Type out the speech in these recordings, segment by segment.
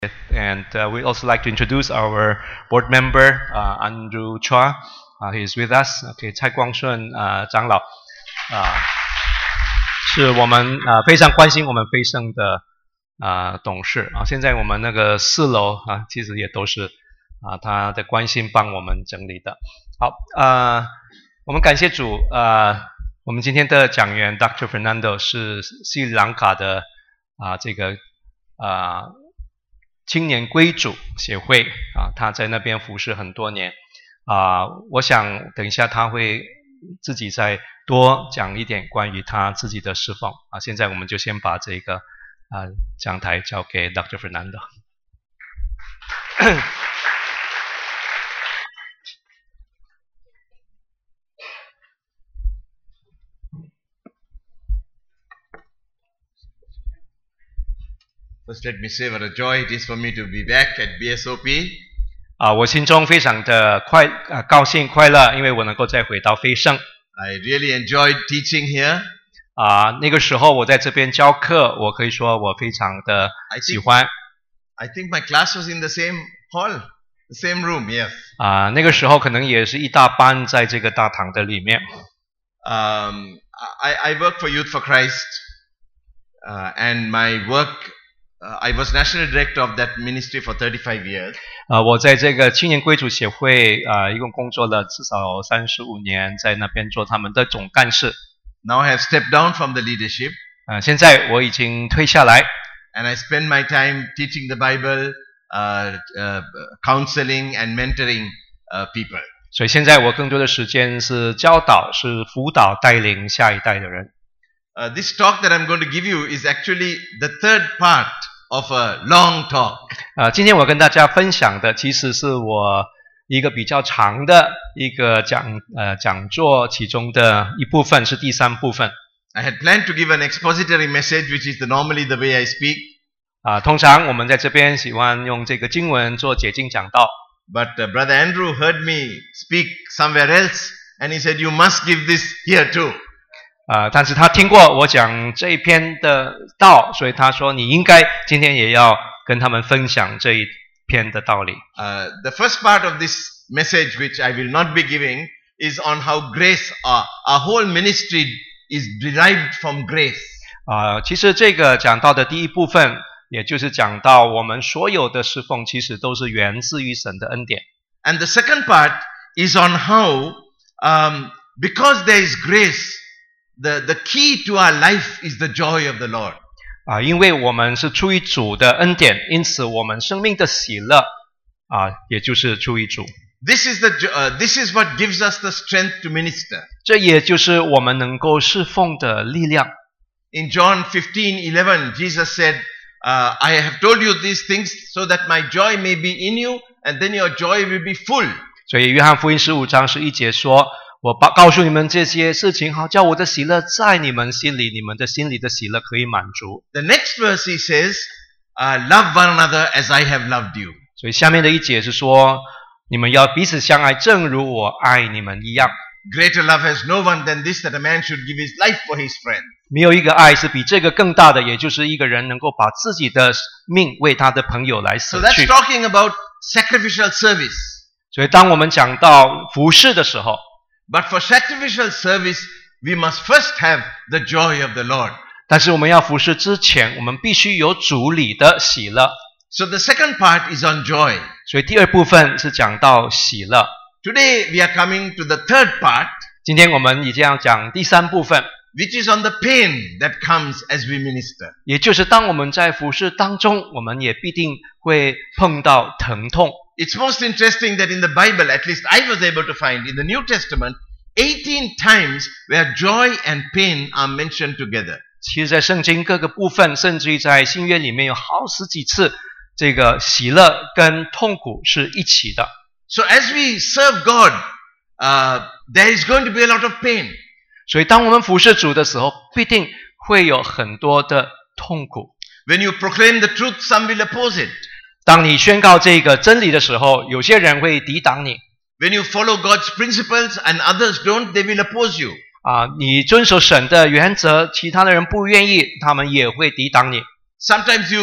And we'd also like to introduce our board member, Andrew Chua. He is with us. Okay, 蔡光顺长老是我们非常关心我们飞盛的董事啊。现在我们那个4楼其实也都是他的关心帮我们整理的。好，我们感谢主，我们今天的讲员 Dr. Fernando 是斯里兰卡的这个青年归主协会他在那边服侍很多年我想等一下他会自己再多讲一点关于他自己的侍奉现在我们就先把这个讲台交给 Dr. Fernando。 First, let me say what a joy it is for me to be back at BSOP. 我心中非常的高兴快乐，因为我能够再回到飞盛。 I really enjoyed teaching here. 那个时候我在这边教课，我可以说我非常的喜欢。 I think my class was in the same hall, the same room, yes. 那个时候可能也是一大班在这个大堂的里面。 I work for Youth for Christ, and my work.I was national director of that ministry for 35 years. 我在这个青年归主协会一共工作了至少35年，在那边做他们的总干事。 Now I have stepped down from the leadership. 现在我已经退下来。 And I spend my time teaching the Bible, counseling and mentoring people. 所以现在我更多的时间是教导，是辅导带领下一代的人。 This talk that I'm going to give you is actually the third part.Of a long talk. 今天我跟大家分享的其实是我一个比较长的一个讲座，其中的一部分是第3部分。 I had planned to give an expository message, which is normally the way I speak. 通常我们在这边喜欢用这个经文做解经讲道。 But Brother Andrew heard me speak somewhere else, and he said, "You must give this here too." 但是他听过我讲这一篇的道，所以他说你应该今天也要跟他们分享这一篇的道理。 The first part of this message, which I will not be giving, is on how grace, our whole ministry is derived from grace. 其实这个讲到的第一部分，也就是讲到我们所有的侍奉其实都是源自于神的恩典。 And the second part is on how, because there is grace,The key to our life is the joy of the Lord. 因为我们是出于主的恩典，因此我们生命的喜乐也就是出于主。 This is what gives us the strength to minister. 这也就是我们能够侍奉的力量。 In John 15:11, Jesus said, "I have told you these things so that my joy may be in you, and then your joy will be full." 所以约翰福音15章11节说，我告诉你们这些事情，好叫我的喜乐在你们心里，你们的心里的喜乐可以满足。 The next verse he says, "Love one another as I have loved you." 所以下面的一节是说，你们要彼此相爱，正如我爱你们一样。 Greater love has no one than this, that a man should give his life for his friend. 没有一个爱是比这个更大的，也就是一个人能够把自己的命为他的朋友来舍去。 So that's talking about sacrificial service. 所以当我们讲到服事的时候， But for sacrificial service, we must first have the joy of the Lord. 但是我们要服事之前，我们必须有主里的喜乐。 So the second part is on joy. 所以第2部分是讲到喜乐。 Today we are coming to the third part. 今天我们已经要讲第3部分， which is on the pain that comes as we minister. 也就是当我们在服事当中，我们也必定会碰到疼痛。 It's most interesting that in the Bible, at least I was able to find, in the New Testament, 18 times where joy and pain are mentioned together. 其实在圣经各个部分，甚至于在新约里面有好十几次，这个喜乐跟痛苦是一起的。 So as we serve God, there is going to be a lot of pain. 所以当我们服事主的时候，必定会有很多的痛苦。 When you proclaim the truth, some will oppose it. 当你宣告这个真理的时候，有些人会抵挡你。 When you follow God's principles and others don't, they will oppose you. 你遵守神的原则，其他的人不愿意，他们也会抵挡你。 Sometimes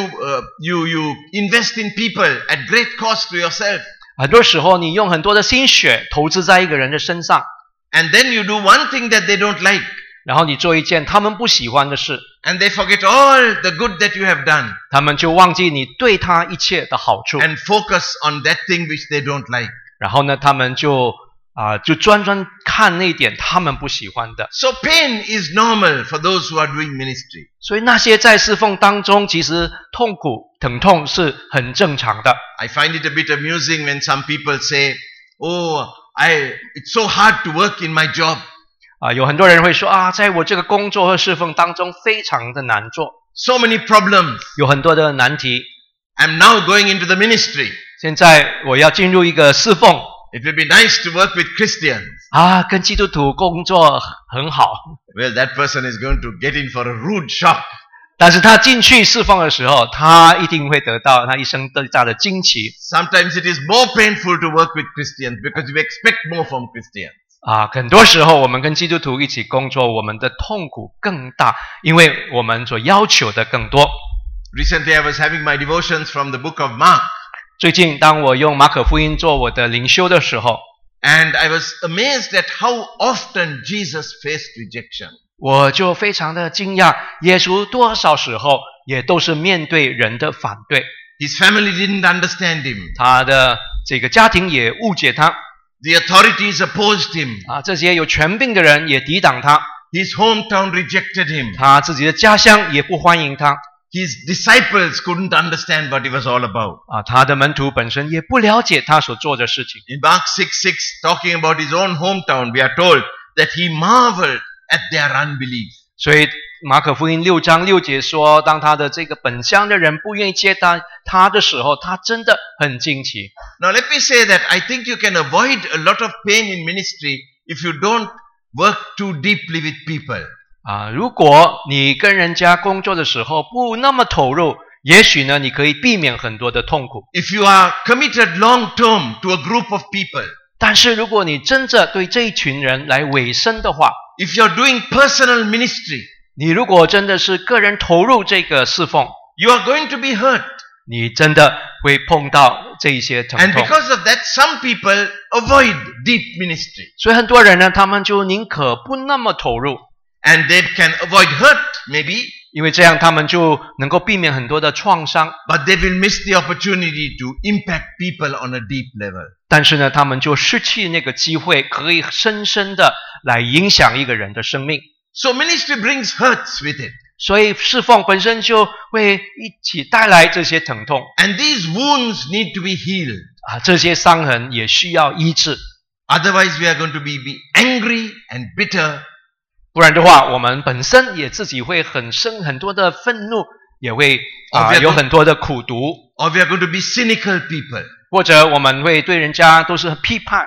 you invest in people at great cost to yourself. 很多时候你用很多的心血投资在一个人的身上， And then you do one thing that they don't like. 然后你做一件他们不喜欢的事， And they forget all the good that you have done. 他们就忘记你对他一切的好处， And focus on that thing which they don't like. 然后呢，他们就专看那点他们不喜欢的。 So pain is normal for those who are doing ministry. 所以那些在侍奉当中，其实痛苦、疼痛是很正常的。 I find it a bit amusing when some people say, "Oh, it's so hard to work in my job." 有很多人会说在我这个工作和侍奉当中非常的难做， So many problems. 有很多的难题。 I'm now going into the ministry. 现在我要进入一个侍奉 It will be nice to work with Christians. 跟基督徒工作很好， Well, that person is going to get in for a rude shock. 但是他进去侍奉的时候，他一定会得到他一生最大的惊奇。 Sometimes it is more painful to work with Christians because you expect more from Christians. 很多时候我们跟基督徒一起工作，我们的痛苦更大，因为我们所要求的更多。 Recently, I was having my devotions from the book of Mark, 最近当我用马可福音做我的灵修的时候， and I was amazed at how often Jesus faced rejection. 我就非常的惊讶，耶稣多少时候也都是面对人的反对， His family didn't understand him. 他的这个家庭也误解他， The authorities opposed him. 这些有权柄的人也抵挡他， His hometown rejected him. 他自己的家乡也不欢迎他， His disciples couldn't understand what he was all about. 他的门徒本身也不了解他所做的事情。 In Mark 6:6, talking about his own hometown, we are told that he marveled at their unbelief. 所以马可福音6章6节说，当他的这个本乡的人不愿意接待他的时候，他真的很惊奇。 Now let me say that I think you can avoid a lot of pain in ministry if you don't work too deeply with people. 如果你跟人家工作的时候不那么投入，也许呢你可以避免很多的痛苦。 If you are committed long term to a group of people, 但是如果你真的对这一群人来委身的话， if you are doing personal ministry, 你如果真的是个人投入这个侍奉， you are going to be hurt. 你真的会碰到这一些疼 And 痛。 because of that, some people avoid deep ministry. 所以很多人呢，他们就宁可不那么投入， And they can avoid hurt, maybe, 因为这样他们就能够避免很多的创伤。 but they will miss the opportunity to impact people on a deep level. 但是呢，他们就失去那个机会，可以深深的来影响一个人的生命。 So ministry brings hurts with it. 所以侍奉本身就会一起带来这些疼痛 And these wounds need to be healed. 这些伤痕也需要医治， Otherwise, we are going to be angry and bitter. 不然的话，我们本身也自己会很多的愤怒，也会有很多的苦毒， Or we are going to be cynical people. 或者我们会对人家都是批判。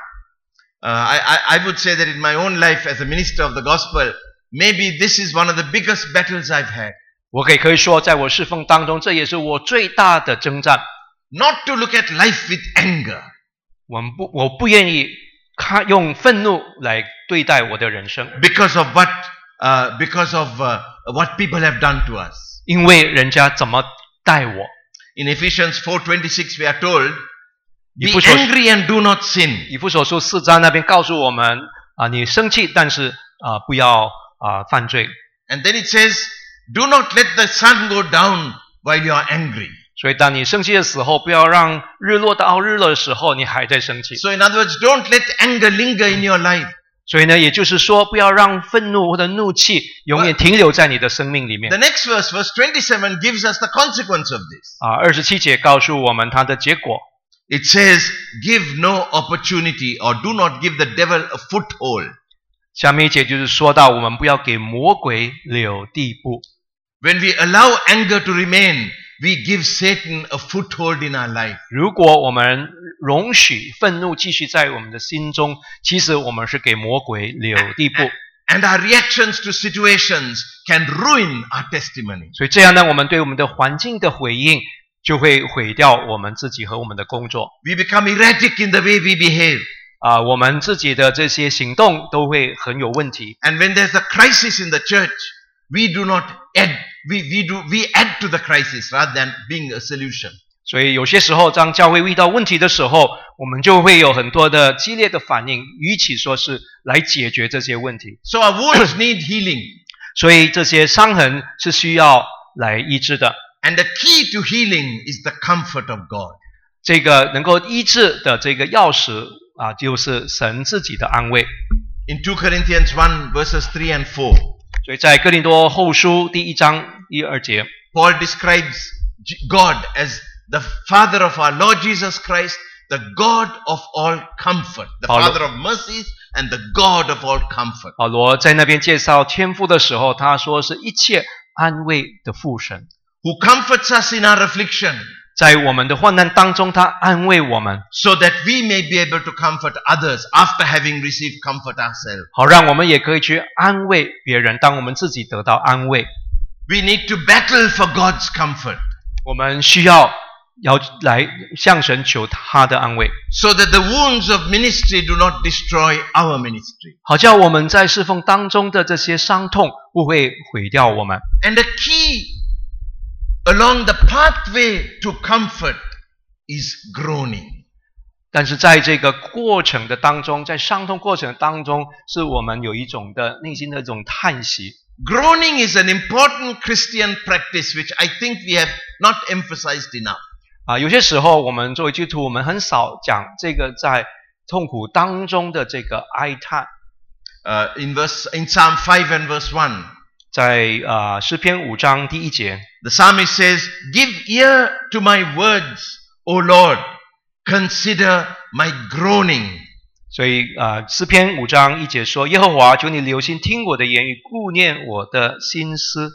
I would say that in my own life as a minister of the gospel, maybe this is one of the biggest battles I've had. 我可以说，在我侍奉当中，这也是我最大的征战。 Not to look at life with anger. 我不愿意用愤怒来对待我的人生， Because of what people have done to us. 因为人家怎么待我。 In Ephesians 4:26, we are told, "Be 以弗所 angry and do not sin." 以弗所书4章那边告诉我们你生气，但是不要犯罪。 And then it says, "Do not let the sun go down while you are angry." 所以当你生气的时候，不要让日落到日落的时候，你还在生气。 So in other words, don't let anger linger in your life. 所以呢，也就是说，不要让愤怒或者怒气永远停留在你的生命里面。 The next verse, verse 27, gives us the consequence of this. 27节告诉我们它的结果。 It says, "Give no opportunity or do not give the devil a foothold." 下面一节就是说到，我们不要给魔鬼留地步。 When we allow anger to remain, we give Satan a foothold in our life. 如果我们容许愤怒继续在我们的心中，其实我们是给魔鬼留地步。 And our reactions to situations can ruin our testimony. 所以这样呢，我们对我们的环境的回应，就会毁掉我们自己和我们的工作。 We become erratic in the way we behave. 我们自己的这些行动都会很有问题。 And when there's a crisis in the church, we do not add we add to the crisis rather than being a solution. 所以有些时候，当教会遇到问题的时候，我们就会有很多的激烈的反应，与其说是来解决这些问题。 So our wounds need healing. 所以这些伤痕是需要来医治的。 And the key to healing is the comfort of God. 这个能够医治的这个钥匙就是神自己的安慰。 In 2 Corinthians 1 verses 3 and 4, 所以在哥林多后书第1章1、2节， Paul describes God as the Father of our Lord Jesus Christ, the God of all comfort, the Father of mercies and the God of all comfort. 保罗在那边介绍天父的时候，他说是一切安慰的父神， Who comforts us in our affliction, 在我们的患难当中，他安慰我们， so that we may be able to comfort others after having received comfort ourselves. 好让我们也可以去安慰别人，当我们自己得到安慰。 We need to battle for God's comfort, 我们需要来向神求他的安慰， so that the wounds of ministry do not destroy our ministry. 好叫我们在侍奉当中的这些伤痛不会毁掉我们。 And the key along the pathway to comfort is groaning. 但是在这个过程的当中，在伤痛过程当中，是我们有一种的内心的一种叹息。 Groaning is an important Christian practice which I think we have not emphasized enough. 有些时候我们作为基督徒，我们很少讲这个在痛苦当中的这个哀叹。 In Psalm 5 and verse 1, 在诗篇5章第1节， the psalmist says, "Give ear to my words, O Lord, consider my groaning." 所以诗篇5章1节说：耶和华，求你留心听我的言语，顾念我的心思。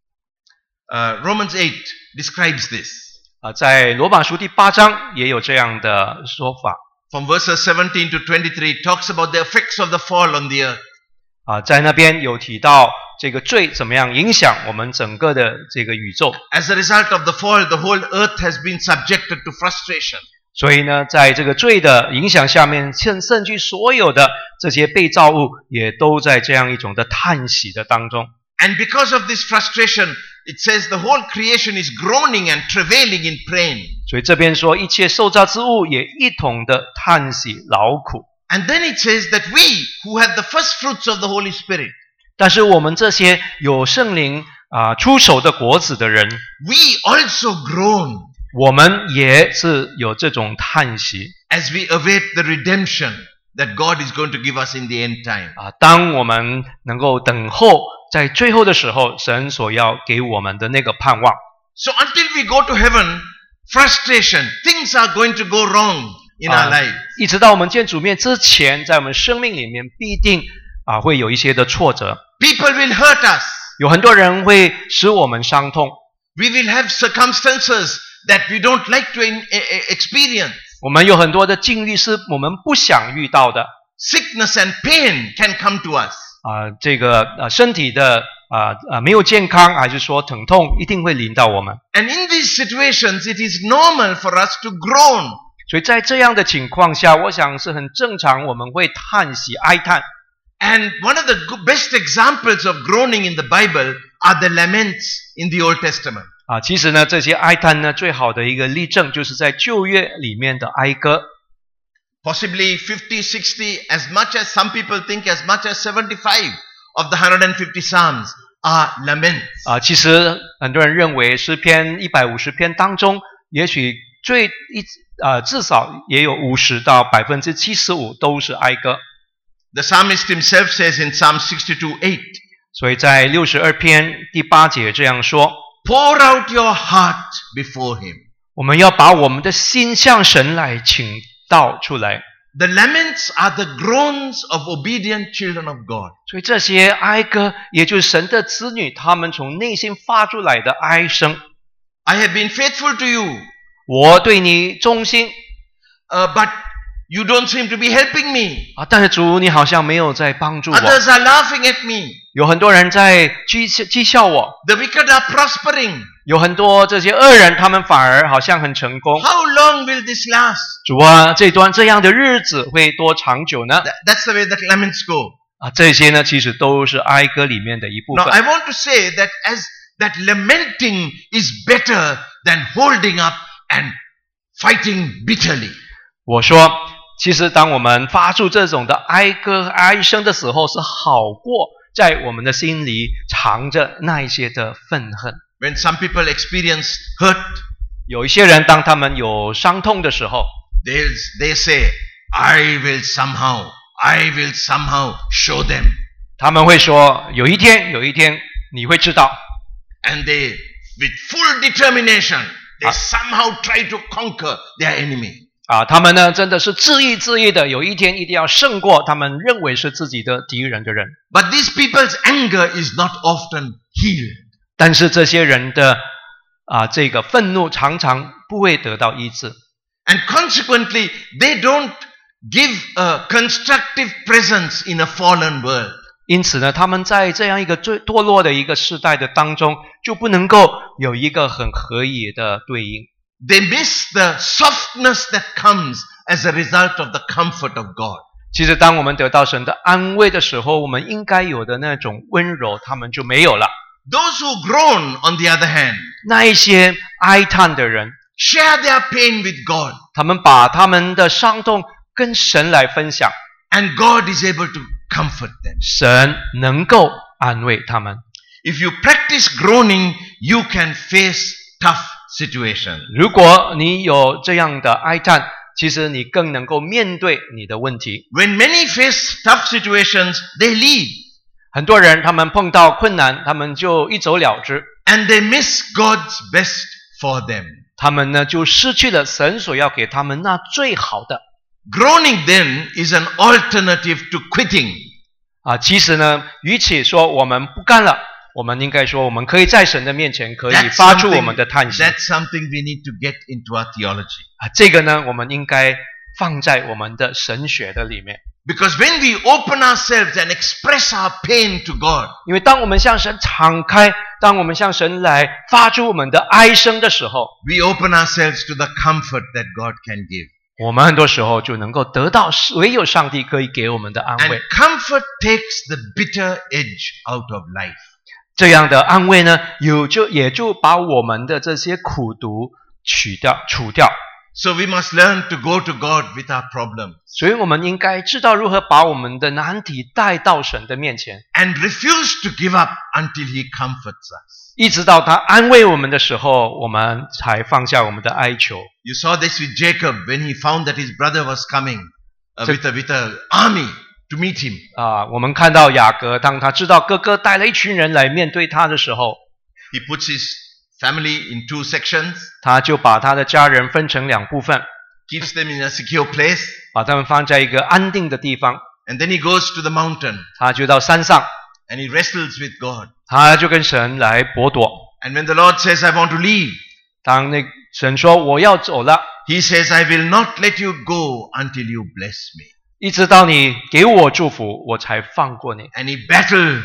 Romans 8 describes this. 在罗马书第8章也有这样的说法。 From verses 17 to 23, it talks about the effects of the fall on the earth. 在那边有提到这个罪怎么样影响我们整个的这个宇宙。 As a result of the fall, the whole earth has been subjected to frustration. 所以呢，在这个罪的影响下面，甚至所有的这些被造物也都在这样一种的叹息的当中。 And because of this frustration, it says the whole creation is groaning and travailing in pain. 所以这边说，一切受造之物也一同的叹息劳苦。 And then it says that we who have the first fruits of the Holy Spirit, 但是我们这些有圣灵出手的果子的人， we also groan 我们也是有这种叹息 as we await the redemption that God is going to give us in the end time. 当我们能够等候在最后的时候，神所要给我们的那个盼望。 So until we go to heaven, frustration, things are going to go wrong in our lives. 一直到我们见主面之前，在我们生命里面必定会有一些的挫折， People will hurt us. 有很多人会使我们伤痛， We will have circumstances that we don't like to experience. 我们有很多的境遇是我们不想遇到的。 Sickness and pain can come to us. 这个身体的没有健康，还是说疼痛，一定会临到我们。 And in these situations, it is normal for us to groan. 所以在这样的情况下，我想是很正常，我们会叹息哀叹。 And one of the best examples of groaning in the Bible are the laments in the Old Testament. 其实呢，这些哀叹呢，最好的一个例证就是在旧约里面的哀歌。 Possibly 50, 60, as much as some people think, as much as 75 of the 150 Psalms are laments. 其实很多人认为诗篇150篇当中，也许至少也有50到75%都是哀歌。 The psalmist himself says in Psalm 62:8, 所以在62篇第8节这样说： pour out your heart before him. 我们要把我们的心向神来倾倒出来。 The laments are the groans of obedient children of God. 所以这些哀歌，也就是神的子女，他们从内心发出来的哀声。 I have been faithful to you, 我对你忠心， but you don't seem to be helping me. 但是主，你好像没有在帮助我。 Others are laughing at me. 有很多人在讥笑我， The wicked are prospering. 有很多这些恶人，他们反而好像很成功。 How long will this last? 主这样的日子会多长久呢？ That's the way that laments go. 这些呢，其实都是哀歌里面的一部 Now, 分。 I want to say that as that lamenting is better than holding up and fighting bitterly. 我说，其实当我们发出这种的哀歌、哀声的时候，是好过在我们的心里藏着那一些的愤恨。 When some people experience hurt, 有一些人，当他们有伤痛的时候， they say, I will somehow show them. 他们会说，有一天你会知道。 And they, with full determination, they somehow try to conquer their enemy. 他们呢，真的是自意的，有一天一定要胜过他们认为是自己的敌人的人。 But these people's anger is not often healed. 但是这些人的这个愤怒常常不会得到医治。 And consequently, they don't give a constructive presence in a fallen world. 因此呢，他们在这样一个最堕落的一个世代的当中，就不能够有一个很合宜的对应。 They miss the softness that comes as a result of the comfort of God. 其实当我们得到神的安慰的时候，我们应该有的那种温柔，他们就没有了。 Those who groan, on the other hand, 那一些哀叹的人， share their pain with God. 他们把他们的伤痛跟神来分享， And God is able to comfort them. 神能够安慰他们。 If you practice groaning, you can face tough situations. 如果你有这样的哀叹，其实你更能够面对你的问题。 When many face tough situations, they leave. 很多人他们碰到困难，他们就一走了之， And they miss God's best for them. 他们呢就失去了神所要给他们那最好的。 Groaning then is an alternative to quitting. 其实呢，与其说我们不干了，我们应该说我们可以在神的面前可以发出我们的叹息。 That's something we need to get into our theology. 这个呢，我们应该放在我们的神学的里面。 Because when we open ourselves and express our pain to God, 因为当我们向神敞开，当我们向神来发出我们的哀声的时候， we open ourselves to the comfort that God can give. 我们很多时候就能够得到唯有上帝可以给我们的安 And 慰。 comfort takes the bitter edge out of life. 这样的安慰呢，也就把我们的这些苦毒除掉。 So we must learn to go to God with our problems 所以我们应该知道如何把我们的难题带到神的面前， and refuse to give up until He comforts us. 一直到他安慰我们的时候，我们才放下我们的哀求。 You saw this with Jacob when he found that his brother was coming with an army to meet him. 我们看到雅各，当他知道哥哥带了一群人来面对他的时候， He puts his family in 2 sections, 他就把他的家人分成2部分， keeps them in a secure place, 把他们放在一个安定的地方。 and then he goes to the mountain 他就到山上， and he wrestles with God. 他就跟神来搏斗。 And when the Lord says, I want to leave, 当那神说我要走了， He says, I will not let you go until you bless me. 一直到你给我祝福，我才放过你。 And he battled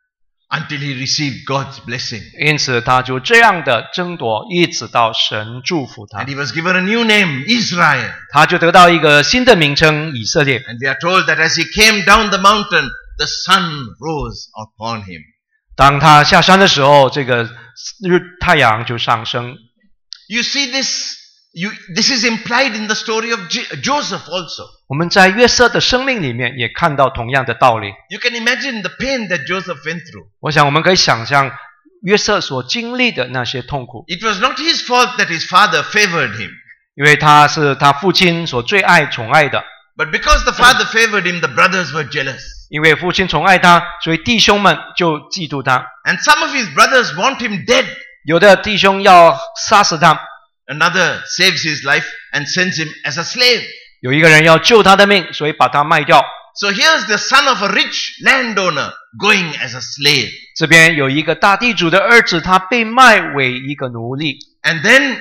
until he received God's blessing. 因此他就这样的争夺，一直到神祝福他 And，he was given a new name, Israel. 他就得到一个新的名称以色列。 And we are told that as he came down the mountain, the sun rose upon him. 当他下山的时候，这个太阳就上升。 You see this, this is implied in the story of Joseph also. 我们在约瑟的生命里面也看到同样的道理。 You can imagine the pain that Joseph went through. 我想我们可以想象约瑟所经历的那些痛苦， It was not his fault that his father favored him. 因为他是他父亲所最宠爱的。 But because the father favored him, the brothers were jealous. 因为父亲宠爱他，所以弟兄们就嫉妒他。 And some of his brothers want him dead. 有的弟兄要杀死他， Another saves his life and sends him as a slave. 有一个人要救他的命，所以把他卖掉。 So here's the son of a rich landowner going as a slave. 这边有一个大地主的儿子，他被卖为一个奴隶。 And then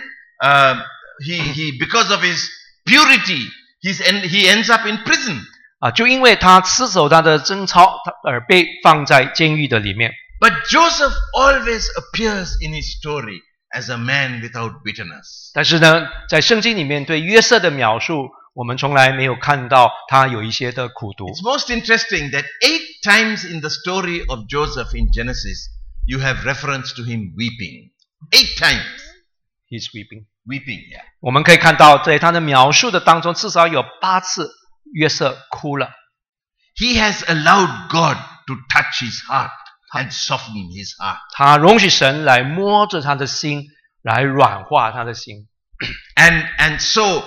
he because of his purity, he ends up in prison. 就因为他持守他的贞操，而被放在监狱的里面。 But Joseph always appears in his story as a man without bitterness. 但是呢，在圣经里面对约瑟的描述，我们从来没有看到他有一些的苦毒。 It's most interesting that 8 times in the story of Joseph in Genesis, you have reference to him weeping. 8 times. He's weeping. Weeping, yeah. 我们可以看到，在他的描述的当中，至少有8次约瑟哭了。 He has allowed God to touch his heart and soften his heart. 他容许神来摸着他的心，来软化他的心。 And so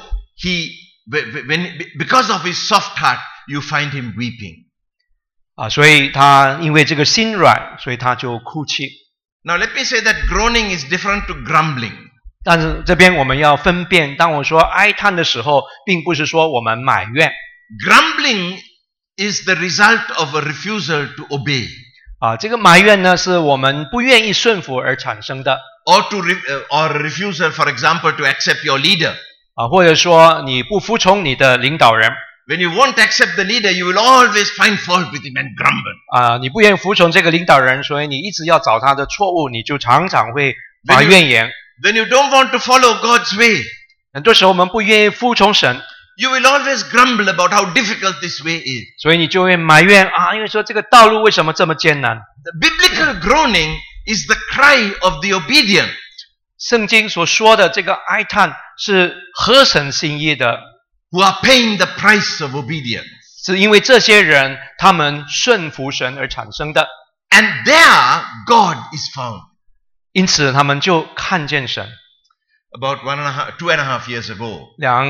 because of his soft heart, you find him weeping. 所以他因为这个心软，所以他就哭泣。 Now let me say that groaning is different to grumbling. 但是这边我们要分辨，当我说哀叹的时候，并不是说我们埋怨。 Grumbling is the result of a refusal to obey. 这个埋怨呢，是我们不愿意顺服而产生的。 Or a refusal, for example, to accept your leader. 或者说你不服从你的领导人。 When you won't accept the leader, you will always find fault with him and grumble. 你不愿意服从这个领导人，所以你一直要找他的错误，你就常常会发怨言。 When you don't want to follow God's way, 很多时候我们不愿意服从神， you will always grumble about how difficult this way is. 所以你就会埋怨因为说这个道路为什么这么艰难。 The biblical groaning is the cry of the obedient. 圣经所说的这个哀叹是合神心意的， Who are paying the price of obedience. 是因为这些人他们顺服神而产生的。 And there God is found. 因此他们就看见神。 About 2.5 years ago,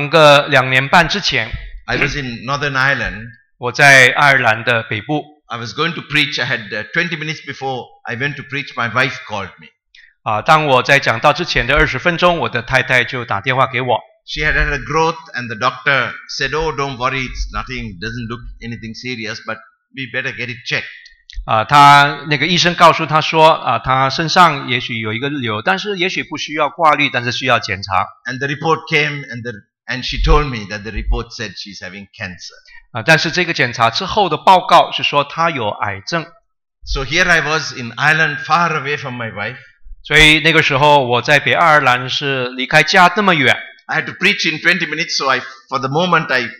2年半之前， I was in Northern Ireland. 我在爱尔兰的北部。 I was going to preach. I had 20 minutes before I went to preach. My wife called me. 当我在讲道之前的20分钟，我的太太就打电话给我。 She had a growth, and the doctor said, "Oh, don't worry. It's nothing. Doesn't look anything serious, but we better get it checked." 他那个医生告诉他说，他身上也许有一个瘤，但是也许不需要挂虑，但是需要检查。 And the report came, and she told me that the report said she's having cancer. 但是这个检查之后的报告是说他有癌症。 So here I was in Ireland, far away from my wife. 所以那个时候我在北爱尔兰是离开家那么远。 I had to preach in 20 minutes, so for the moment, I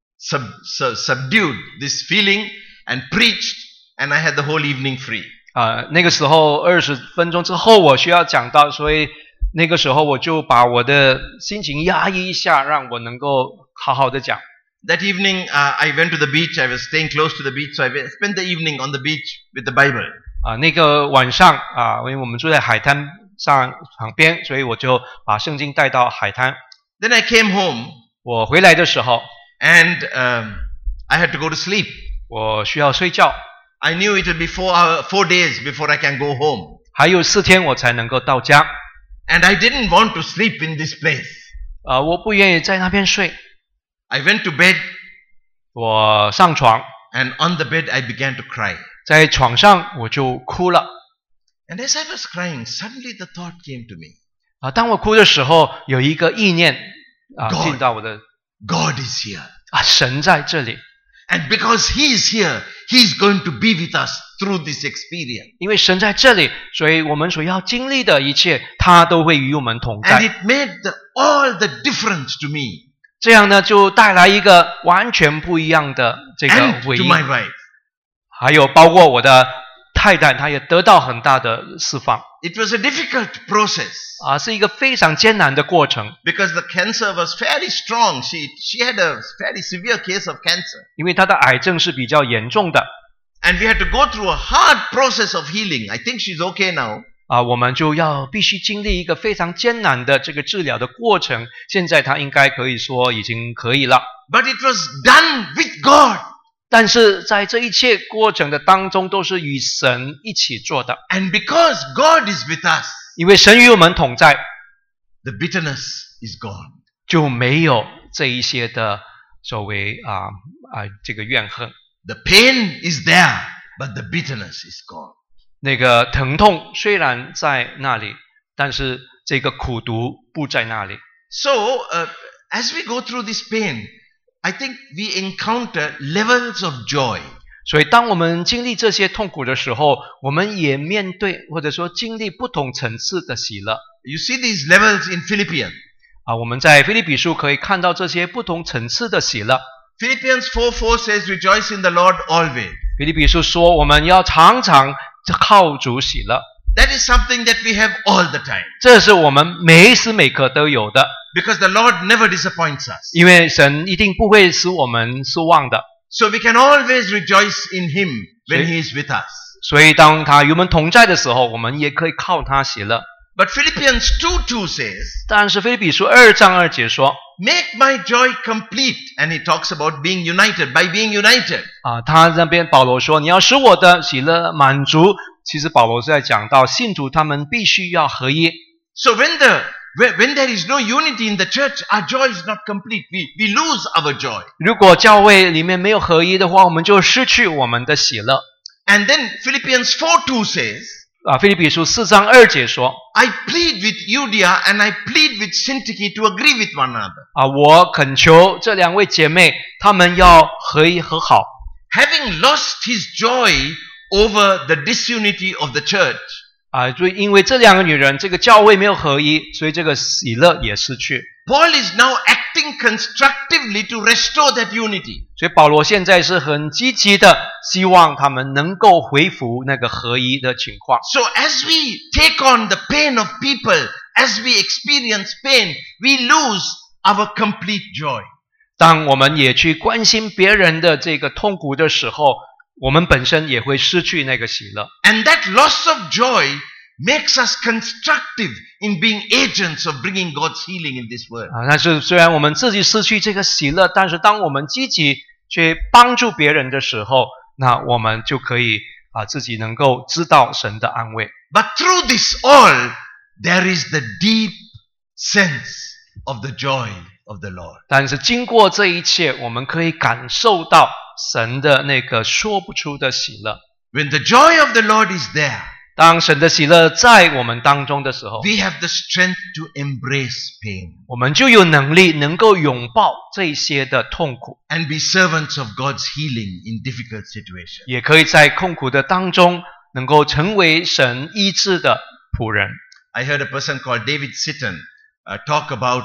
subdued this feeling and preached, and I had the whole evening free. 那个时候20分钟之后我需要讲道，所以那个时候我就把我的心情压抑一下，让我能够好好的讲。 That evening, I went to the beach. I was staying close to the beach, so I spent the evening on the beach with the Bible. 那个晚上因为我们住在海滩上旁边，所以我就把圣经带到海滩。 Then I came home. 我回来的时候 And I had to go to sleep. 我需要睡觉， I knew it would be 4 days before I can go home. 还有4天我才能够到家。 And I didn't want to sleep in this place. 我不愿意在那边睡。 I went to bed. 我上床， And on the bed, I began to cry. 在床上我就哭了。 And as I was crying, suddenly the thought came to me. 当我哭的时候，有一个意念进到我的 God is here. 神在这里。 And because He is here, He is going to be with us through this experience. 因为神在这里，所以我们所要经历的一切，他都会与我们同 And 在。 it made all the difference to me 这样呢，就带来一个完全不一样的这个 and 回 to 应。 my wife. 还有包括我的太太，她也得到很大的释放。 It was a difficult process 是一个非常艰难的过程， because the cancer was fairly strong. She had a fairly severe case of cancer. 因为她的癌症是比较严重的。 And we had to go through a hard process of healing. I think she's okay now. 我们就要必须经历一个非常艰难的这个治疗的过程。现在她应该可以说已经可以了， But it was done with God. 但是在这一切过程的当中，都是与神一起做的。 And because God is with us, 因为神与我们同在， the bitterness is gone. 就没有这一些的所谓这个怨恨。 The pain is there, but the bitterness is gone. 那个疼痛虽然在那里，但是这个苦毒不在那里。 So, as we go through this pain, I think we encounter levels of joy. 所以当我们经历这些痛苦的时候，我们也面对或者说经历不同层次的喜乐。 You see these levels in Philippians. 我们在腓立比书可以看到这些不同层次的喜乐。 Philippians 4:4 says, "Rejoice in the Lord always." 腓立比书说，我们要常常靠主喜乐。 That is something that we have all the time. 这是我们每时每刻都有的， Because the Lord never disappoints us. 因为神一定不会使我们失望的。 So we can always rejoice in Him when He is with us. 所以当他与我们同在的时候，我们也可以靠他喜乐。 But Philippians 2:2 says, 但是腓立比书2章2节说， make my joy complete. And he talks about being united, by being united. 他那边保罗说，你要使我的喜乐满足。其实保罗是在讲到信徒他们必须要合一。 So when there is no unity in the church, our joy is not complete. We lose our joy. 如果教会里面没有合一的话，我们就失去我们的喜乐。 And then Philippians 4:2 says, 腓立比书4章2节说， I plead with Euodia and I plead with Syntyche to agree with one another. 我恳求这两位姐妹，她们要合一和好。 Having lost his joy over the disunity of the church, 所以因为这两个女人，这个教会没有合一，所以这个喜乐也失去。 Paul is now acting constructively to restore that unity. 所以保罗现在是很积极的，希望他们能够恢复那个合一的情况。 So as we take on the pain of people, as we experience pain, we lose our complete joy. 当我们也去关心别人的这个痛苦的时候，我们本身也会失去那个喜乐。 And that loss of joy makes us constructive in being agents of bringing God's healing in this world. 但是虽然我们自己失去这个喜乐，但是当我们积极去帮助别人的时候，那我们就可以自己能够知道神的安慰。 But through this all, there is the deep sense of the joy of the Lord. 但是经过这一切，我们可以感受到神的那个说不出的喜乐。 When the joy of the Lord is there, 当神的喜乐在我们当中的时候， we have the strength to embrace pain 我们就有能力能够拥抱这些的痛苦， and be servants of God's healing in difficult situations. 也可以在痛苦的当中能够成为神医治的仆人。 I heard a person called David Sitton talk about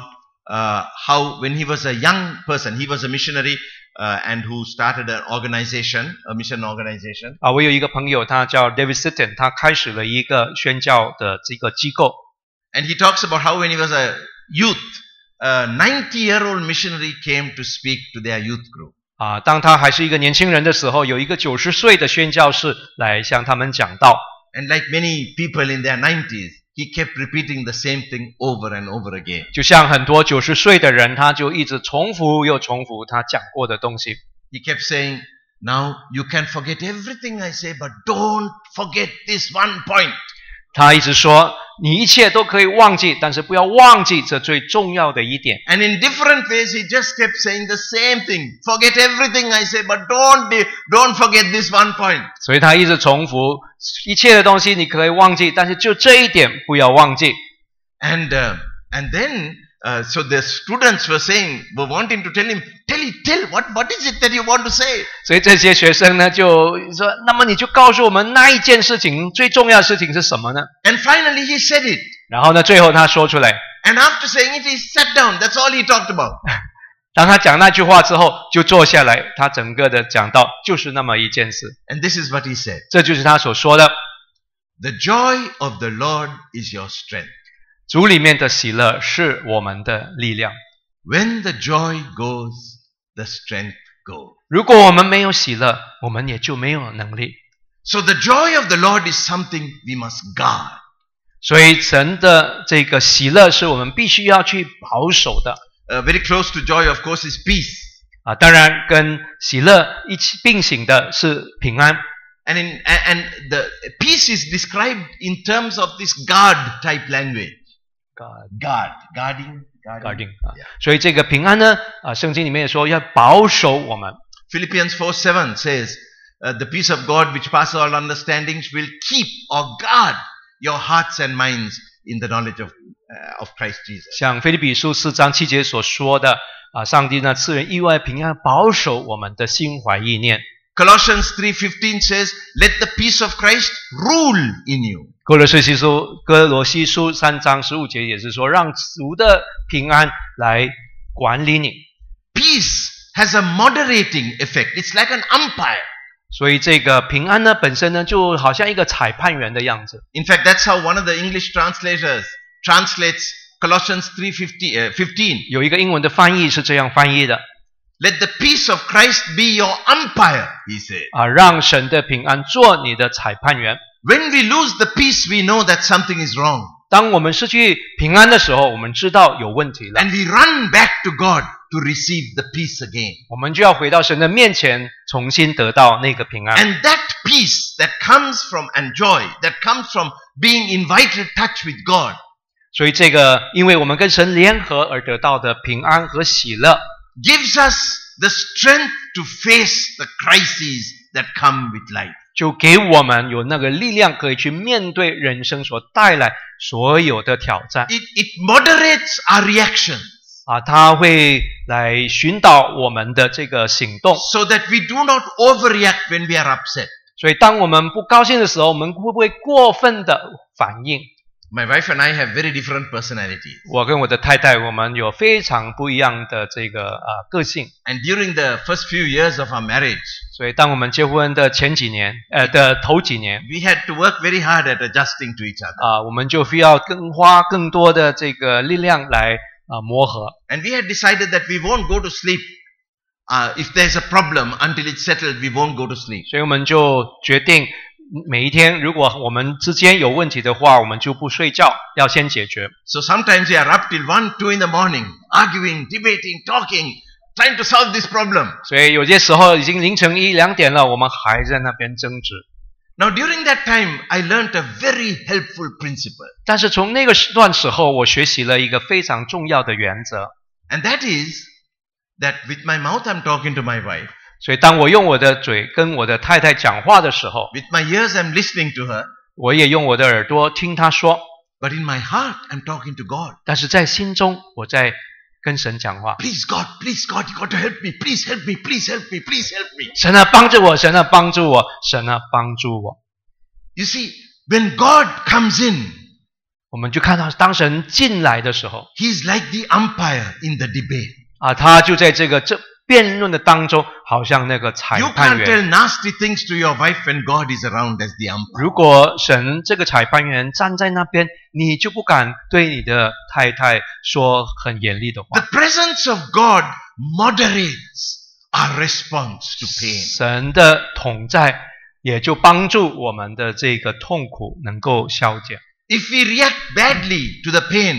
how when he was a young person, he was a missionary and who started an organization, a mission organization. 我有一个朋友，他叫 David Sitton， 他开始了一个宣教的这个机构。 And he talks about how when he was a youth, a 90-year-old missionary came to speak to their youth group. 当他还是一个年轻人的时候，有一个90岁的宣教士来向他们讲道。 And like many people in their 90s, he kept repeating the same thing over and over again. 就像很多90岁的人，他就一直重复又重复他讲过的东西。 He kept saying, now you can forget everything I say, but don't forget this one point. 他一直说，你一切都可以忘记，但是不要忘记这最重要的一点。 And in different ways, he just kept saying the same thing. Forget everything I say, but don't forget this one point. 所以他一直重复，一切的东西你可以忘记，但是就这一点不要忘记。 And then, so the students were wanting to tell him, tell, what is it that you want to say? 所以这些学生呢就说，那么你就告诉我们那一件事情最重要的事情是什么呢？ And finally, he said it. 然后呢，最后他说出来。 And after saying it, he sat down. That's all he talked about. 当他讲那句话之后，就坐下来，他整个的讲道就是那么一件事。 And this is what he said. 这就是他所说的， The joy of the Lord is your strength. 主里面的喜乐是我们的力量。 When the joy goes, the strength goes. 如果我们没有喜乐，我们也就没有能力。 So the joy of the Lord is something we must guard. 所以神的这个喜乐是我们必须要去保守的。 Very close to joy, of course, is peace. 当然跟喜乐一起并行的是平安。 And the peace is described in terms of this guard type language. Guarding. guarding 所以这个平安呢，圣经里面也说要保守我们。 Philippians 4:7 says, the peace of God which passes all understandings will keep or guard your hearts and minds in the knowledge of Christ Jesus. 像腓立比书4章7节所说的，上帝呢赐人意外平安，保守我们的心怀意念。 Colossians 3:15 says, let the peace of Christ rule in you. 哥罗西书3章15节也是说，让主的平安来管理你。 Peace has a moderating effect. It's like an umpire. 所以这个平安呢，本身呢，就好像一个裁判员的样子。 In fact, that's how one of the English translators translates Colossians 3:15. 有一个英文的翻译是这样翻译的 Let the peace of Christ be your umpire, he said. 让神的平安做你的裁判员。 When we lose the peace, we know that something is wrong. 当我们失去平安的时候，我们知道有问题了， And we run back to God to receive the peace again. 我们就要回到神的面前，重新得到那个平安。 And that peace that comes from and joy that comes from being invited touch with God 所以这个，因为我们跟神联合而得到的平安和喜乐， gives us the strength to face the crises that come with life. 就给我们有那个力量，可以去面对人生所带来所有的挑战。 It moderates our reactions 它会来寻导我们的这个行动。 so that we do not overreact when we are upset. 所以当我们不高兴的时候，我们会不会过分的反应？ My wife and I have very different personalities. 我跟我的太太，我们有非常不一样的这个个性。 And during the first few years of our marriage, 所以当我们结婚的前几年，的头几年， we had to work very hard at adjusting to each other. 我们就需要花更多的这个力量来磨合。 And we had decided that we won't go to sleep if there's a problem until it's settled. We won't go to sleep. 所以我们就决定，每一天如果我们之间有问题的话，我们就不睡觉，要先解决。 So sometimes we are up till 1, 2 in the morning, arguing, debating, talking, trying to solve this problem. 所以有些时候已经凌晨1、2点了，我们还在那边争执。 Now during that time, I learned a very helpful principle. 但是从那个段时候，我学习了一个非常重要的原则。 And that is that with my mouth I'm talking to my wife. 所以当我用我的嘴跟我的太太讲话的时候， With my ears I'm listening to her. 我也用我的耳朵听她说， But in my heart I'm talking to God. 但是在心中我在跟神讲话。 Please God, you got to help me. Please help me, please help me, please help me. 神啊，帮助我！神啊，帮助我！神啊，帮助我！ You see, when God comes in, 我们就看到，当神进来的时候， He's like the umpire in the debate. 他就在这辩论的当中，好像那个裁 You 判 can't 员。 tell nasty things to your wife when God is around as the umpire. 如果神这个裁判员站在那边，你就不敢对你的太太说很严厉的话。 The presence of God moderates our response to pain. 神的同在也就帮助我们的这个痛苦能够消减。 If we react badly to the pain,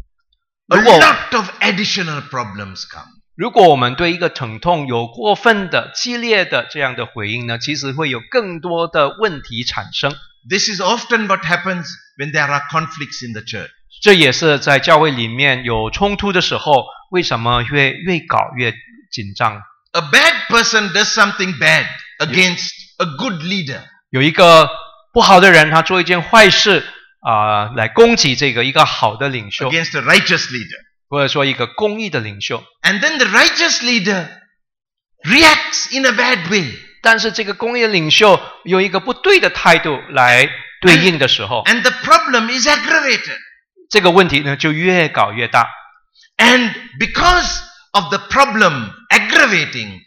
a 如果 lot of additional problems come. 如果我们对一个疼痛有过分的、激烈的这样的回应呢，其实会有更多的问题产生。 This is often what happens when there are conflicts in the church. 这也是在教会里面有冲突的时候，为什么会越搞越紧张？ A bad person does something bad against a good leader. 有一个不好的人，他做一件坏事来攻击这个一个好的领袖， Against a righteous leader. 或者说一个公义的领袖。 And then the righteous leader reacts in a bad way. 但是这个公义的领袖有一个不对的态度来对应的时候， And the problem is aggravated. 这个问题呢就越搞越大。 And because of the problem aggravating,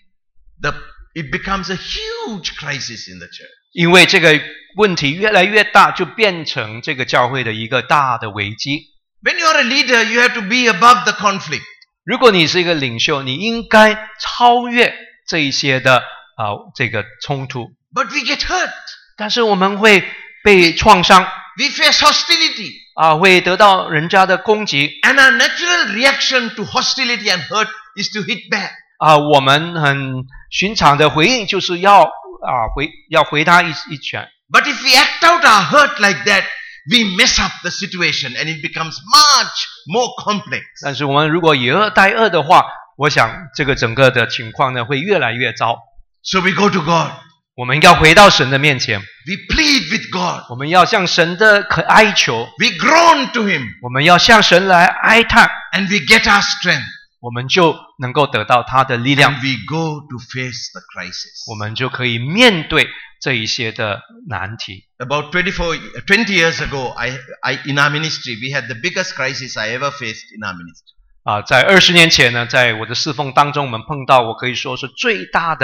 it becomes a huge crisis in the church. 因为这个问题越来越大，就变成这个教会的一个大的危机。 When you are a leader, you have to be above the conflict. 如果你是一个领袖，你应该超越这一些的这个冲突。 But we get hurt. 但是我们会被创伤 We face hostility. 会得到人家的攻击 And our natural reaction to hostility and hurt is to hit back. 我们很寻常的回应就是要回他一拳。 But if we act out our hurt like that, we mess up the situation and it becomes much more complex. 但是我们如果以恶待恶的话，我想这个整个的情况呢会越来越糟。 So we go to God. 我们要回到神的面前， We plead with God. 我们要向神的哀求， We groan to Him. 我们要向神来哀叹， And we get our strength. 我们就能够得到他的力量， And we go to face the crisis. 我们就可以面对这一些的难题。 About 20 years ago, in our ministry, we had the biggest crisis I ever faced in our ministry. 在20年前呢，在我的侍奉当中，我们碰到我可以说是最大的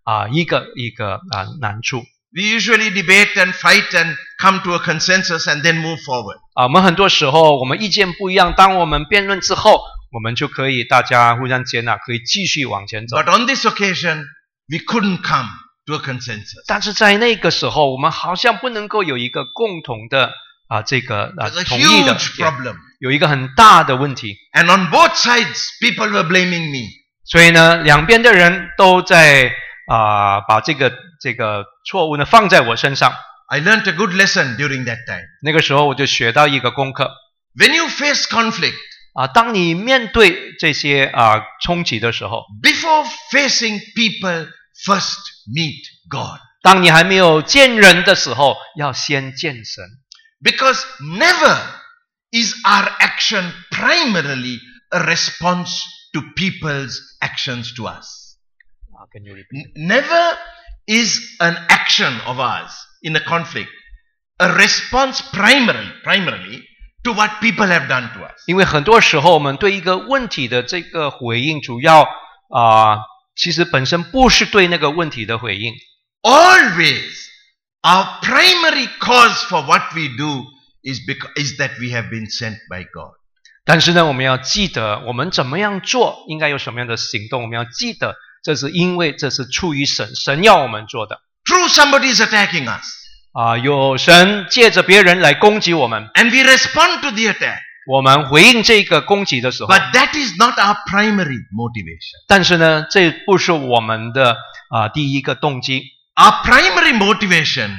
一个难处。 We usually debate and fight and come to a consensus and then move forward. 我们很多时候我们意见不一样，当我们辩论之后，我们就可以大家互相接纳，可以继续往前走。 But on this occasion, we couldn't come to a consensus. 但是在那个时候，我们好像不能够有一个共同的同意的 Huge problem. 有一个很大的问题。 And on both sides, people were blaming me. 所以呢，两边的人都在把这个错误呢放在我身上。 I learned a good lesson during that time. 那个时候我就学到一个功课 When you face conflict, 当你面对这些冲击的时候， before facing people, first meet God. 当你还没有见人的时候，要先见神。 Because never is our action primarily a response to people's actions to us. Can you repeat? Never is an action of ours in a conflict a response primarily to what people have done to us. 因为很多时候我们对一个问题的这个回应，主要其实本身不是对那个问题的回应。 Always, our primary cause for what we do is that we have been sent by God. 但是呢，我们要记得我们怎么样做，应该有什么样的行动，我们要记得这是因为这是出于神，神要我们做的。 True, somebody is attacking us. 有神借着别人来攻击我们， And we respond to the attack. 我们回应这个攻击的时候， But that is not our primary motivation. 但是呢，这不是我们的第一个动机。 Our primary motivation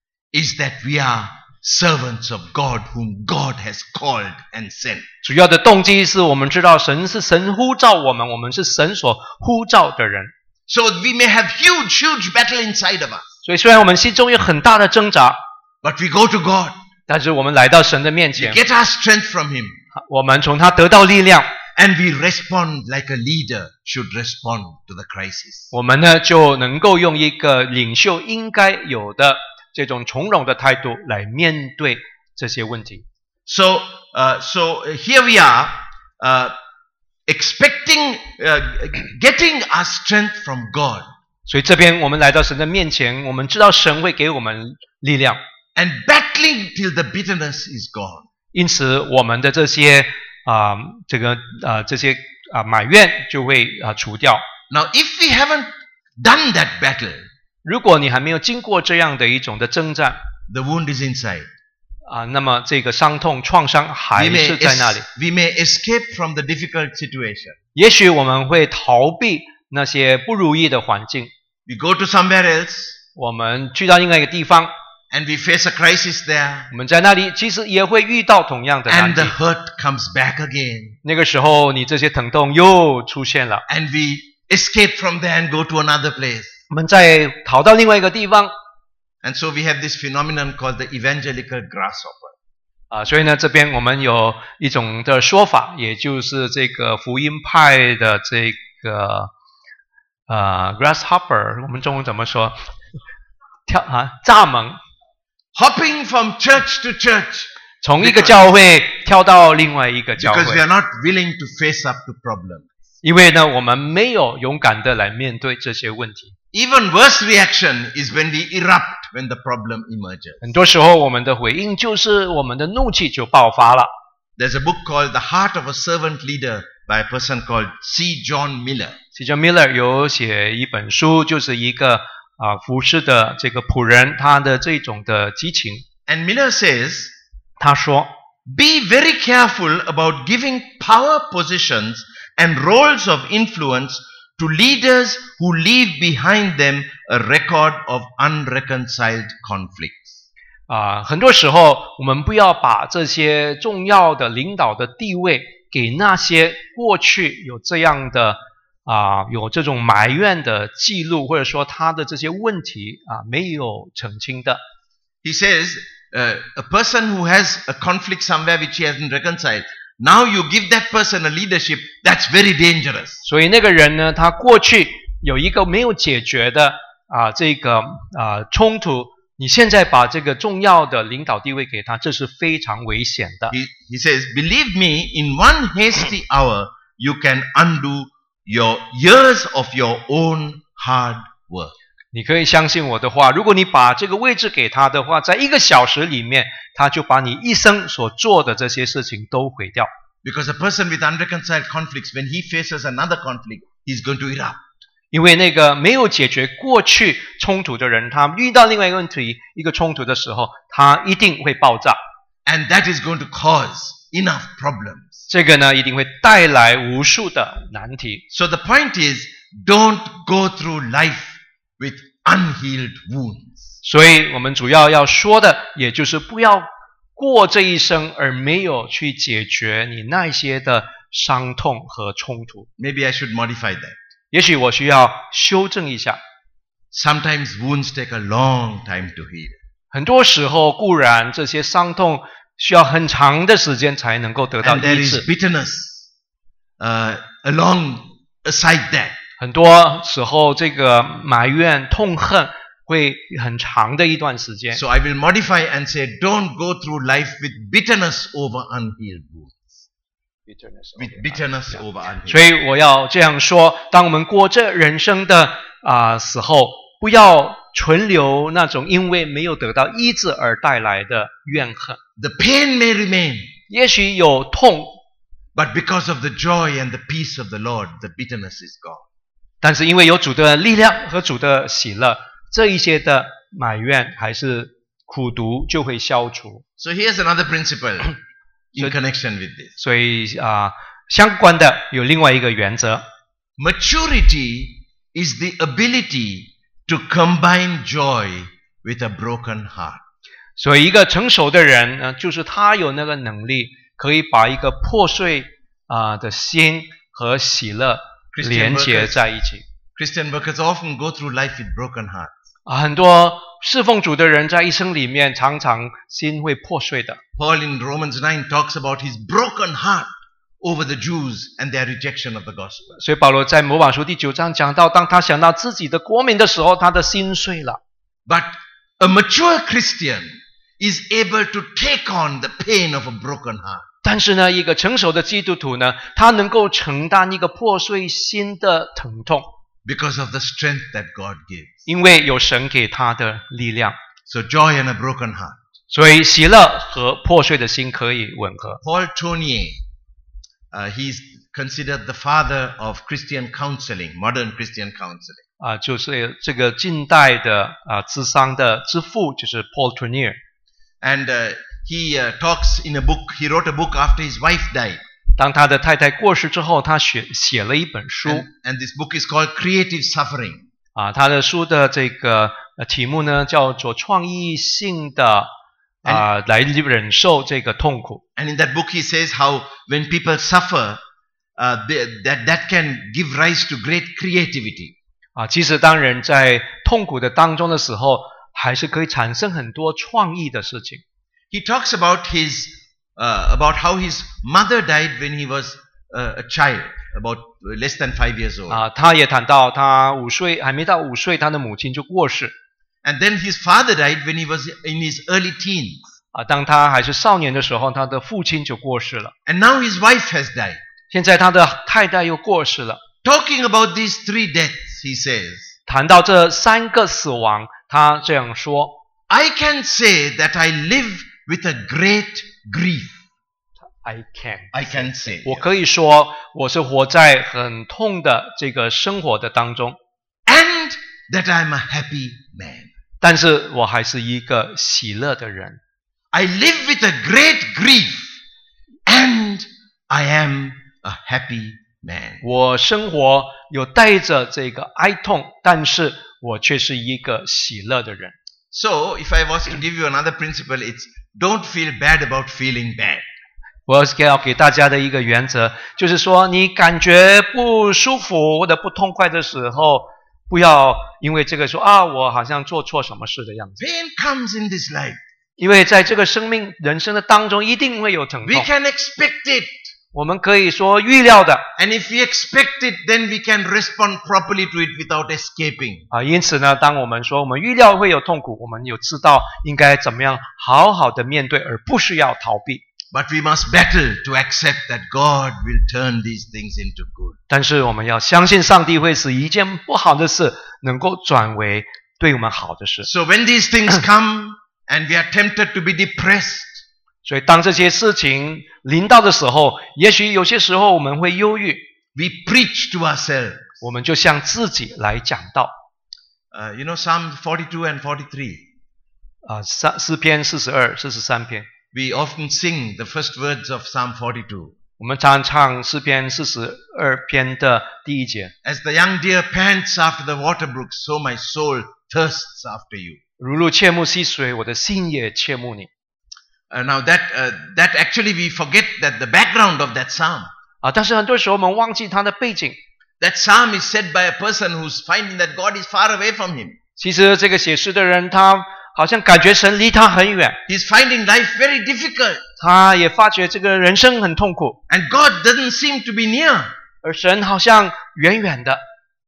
is that we are servants of God whom God has called and sent. 主要的动机是我们知道神是神呼召我们，我们是神所呼召的人。 So we may have huge battle inside of us. 所以虽然我们心中有很大的挣扎， But we go to God. 但是我们来到神的面 We 前， get our strength from Him. 我们从他得到力量， And we respond like a leader should respond to the crisis. 我们呢就能够用一个领袖应该有的这种从容的态度来面对这些问题。 So here we are, getting our strength from God. 所以这边我们来到神的面前，我们知道神会给我们力量， And battling till the bitterness is gone. 因此我们的这些埋怨就会除掉。 Now, if we haven't done that battle, 如果你还没有经过这样的一种的征战 the wound is inside. 那么这个伤痛创伤还是在那里。 We may escape from the difficult situation. 也许我们会逃避那些不如意的环境， We go to somewhere else 我们去到另外一个地方， and we face a crisis there. 我们在那里其实也会遇到同样的难 And 题 the。hurt comes back again. 那个时候你这些疼痛又出现了， And we escape from there and go to another place. 我们再逃到另外一个地方。 And so we have this phenomenon called the evangelical grasshopper. 所以呢，这边我们有一种的说法，也就是这个福音派的这个grasshopper， 我们中文怎么说？蚱蜢， Hopping from church to church 从一个教会跳到另外一个教 because we 会， are not willing to face up to problems. 因为呢，我们没有勇敢的来面对这些问题。 Even worse reaction is when we erupt when the problem emerges. 很多时候，我们的回应就是我们的怒气就爆发了。 There's a book called The Heart of a Servant Leader by a person called C. John Miller. C. John Miller 有写一本书，就是一个服侍的这个仆人，他的这种的激情。 And Miller says, 他说， be very careful about giving power positions and roles of influence to leaders who leave behind them a record of unreconciled conflicts. 很多时候我们不要把这些重要的领导的地位给那些过去有这样的有这种埋怨的记录，或者说他的这些问题没有澄清的。 He says, a person who has a conflict somewhere which he hasn't reconciled, now you give that person a leadership, that's very dangerous. 所以那个人呢，他过去有一个没有解决的这个冲突，你现在把这个重要的领导地位给他，这是非常危险的。 He says, believe me, in one hasty hour, you can undo your years of your own hard work. 你可以相信我的话，如果你把这个位置给他的话，在1个小时里面，他就把你一生所做的这些事情都毁掉。 Because a person with unreconciled conflicts, when he faces another conflict, he's going to erupt. 因为那个没有解决过去冲突的人，他遇到另外一个问题、一个冲突的时候，他一定会爆炸。 And that is going to cause enough problems. 这个呢，一定会带来无数的难题。 So the point is, don't go through life with unhealed wounds. 所以我们主要说的，也就是不要过这一生而没有去解决你那些的伤痛和冲突。 Maybe I should modify that. 也许我需要修正一下。 Sometimes wounds take a long time to heal. 很多时候固然这些伤痛需要很长的时间才能够得到 And there 医 is 治。 bitterness alongside that. 很多时候这个埋怨、痛恨会很长的一段时间。 So I will modify and say, don't go through life with bitterness over unhealed wounds. With bitterness over unhealed. 所以我要这样说，当我们过这人生的时候，不要存留那种因为没有得到医治而带来的怨恨。 The pain may remain, 也许有痛， but because of the joy and the peace of the Lord, the bitterness is gone. 但是因为有主的力量和主的喜乐，这一些的埋怨还是苦毒就会消除。 So here's another principle in connection with this. 所以相关的有另外一个原则， Maturity is the ability to combine joy with a broken heart. 所以一个成熟的人呢，就是他有那个能力，可以把一个破碎的心和喜乐连结在一起。 Christian workers often go through life with broken hearts. 很多侍奉主的人在一生里面常常心会破碎的。 Paul in Romans 9 talks about his broken heart over the Jews and their rejection of the gospel. 所以保罗在罗马书第9章讲到，当他想到自己的国民的时候，他的心碎了。 But a mature Christian is able to take on the pain of a broken heart. 但是呢，一个成熟的基督徒呢，他能够承担一个破碎心的疼痛， Because of the strength that God gives. 因为有神给他的力量。 So joy and a broken heart. 所以喜乐和破碎的心可以吻合。 Paul Tournier, he's considered the father of Christian counseling, modern Christian counseling. 就是这个近代的諮商的之父，就是 Paul Tournier。 And he talks in a book, he wrote a book after his wife died. 当他的太太过世之后，他写了一本书。 And this book is called Creative Suffering. 他的书的这个题目呢，叫做创意性的来忍受这个痛苦。 And in that book he says how when people suffer, that can give rise to great creativity. 其实当人在痛苦的当中的时候，还是可以产生很多创意的事情。 He talks about about how his mother died when he was a child, about less than 5 years old. 他也谈到他5岁还没到5岁，他的母亲就过世。 And then his father died when he was in his early teens. 当他还是少年的时候，他的父亲就过世了。 And now his wife has died. 现在他的太太又过世了。 Talking about these 3 deaths, he says, 谈到这3个死亡，他这样说 I can say that I live with a great grief. I can say. 我可以说我是活在很痛的这个生活的当中， And that I'm a happy man. 但是我还是一个喜乐的人。 I live with a great grief and I am a happy man. 我生活有带着这个哀痛，但是我却是一个喜乐的人。 So, if I was to give you another principle, it's don't feel bad about feeling bad. 我要给大家的一个原则，就是说你感觉不舒服或者不痛快的时候，不要因为这个说我好像做错什么事的样子。 Pain comes in this life. 因为在这个人生的当中一定会有疼 We 痛， can expect it. 我们可以说预料的 And if we expect it, then we can respond properly to it without escaping. 因此呢，当我们说我们预料会有痛苦，我们有知道应该怎么样好好的面对，而不是要逃避。 But we must battle to accept that God will turn these things into good. 但是我们要相信上帝会使一件不好的事能够转为对我们好的事。 So when these things come and we are tempted to be depressed, 所以当这些事情临到的时候，也许有些时候我们会忧郁， we preach to ourselves. 我们就向自己来讲道。 You know Psalm 42 and 43. 诗篇42、43篇， We often sing the first words of Psalm 42. 我们常唱诗篇42篇的第一节。 As the young deer pants after the water brooks, so my soul thirsts after you. 如鹿切慕溪水，我的心也切慕你。 Now that actually we forget that the background of that psalm. 但是很多时候我们忘记它的背景。 That psalm is said by a person who's finding that God is far away from him. 其实这个写诗的人，他好像感觉神离他很远， He's finding life very difficult. 他也发觉这个人生很痛苦， And God doesn't seem to be near. 而神好像远远的。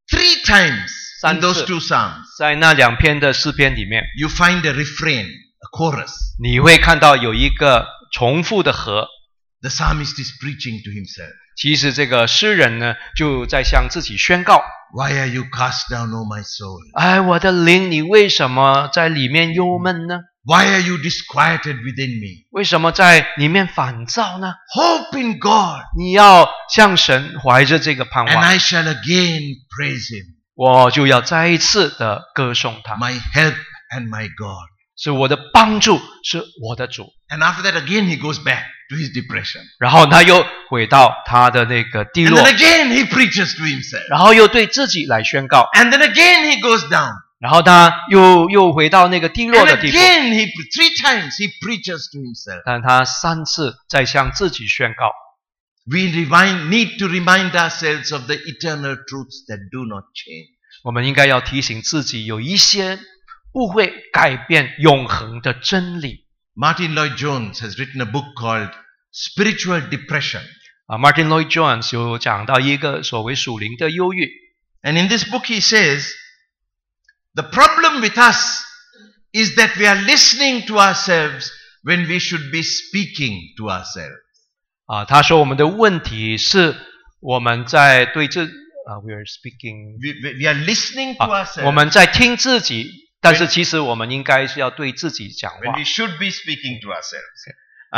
3 times in those 3次 2 psalms, 在那2篇的诗篇里面， you find a refrain, a chorus. 你会看到有一个重复的和。 The psalmist is preaching to himself. 其实这个诗人呢，就在向自己宣告： Why are you cast down, O my soul? 哎，我的灵，你为什么在里面忧闷呢？ Why are you disquieted within me? 为什么在里面烦躁呢？ Hope in God, 你要向神怀着这个盼 and 望， I shall again praise him, 我就要再一次的歌颂他， my help and my God. 是我的帮助，是我的主。 And after that, again he goes back to his depression. 然后他又回到他的那个低 And 落， then again he preaches to himself. 然后又对自己来宣告， And then again he goes down. 然后他又回到那个低落 And 的地步。 again 3 times he preaches to himself. 但他3次在向自己宣告。 We need to remind ourselves of the eternal truths that do not change. 我们应该要提醒自己，有一些不会改变永恒的真理。 Martin Lloyd-Jones has written a book called Spiritual Depression. Martin Lloyd-Jones 有讲到一个所谓属灵的忧郁。 And in this book he says, the problem with us is that we are listening to ourselves when we should be speaking to ourselves. 他说我们的问题是我们在对we are speaking We are listening to ourselves 我们在听自己，但是其实我们应该是要对自己讲 when 话。 we should be speaking to ourselves.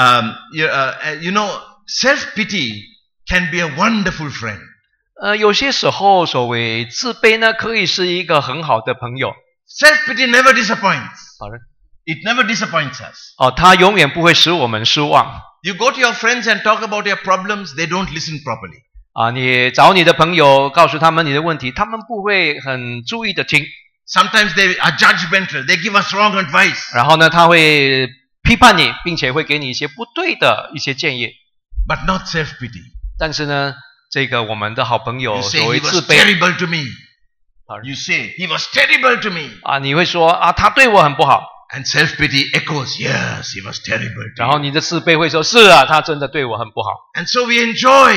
You know, self-pity can be a wonderful friend. 有些时候所谓自卑呢，可以是一个很好的朋友。 Self-pity never disappoints. 好的， It never disappoints us. 他永远不会使我们失望。 You go to your friends and talk about your problems, they don't listen properly. 你找你的朋友，告诉他们你的问题，他们不会很注意的听。 Sometimes they are judgmental. They give us wrong advice. 然后呢，他会批判你，并且会给你一些不对的一些建议。 But not self-pity. 但是呢，这个我们的好朋友 You say 所谓 he 自 was 卑 terrible to me. 好 You say he was terrible to me. 你会说他对我很不好。 And self-pity echoes, yes, he was terrible to 然后 me. 你的自卑会说：“是啊，他真的对我很不好。 And so we enjoy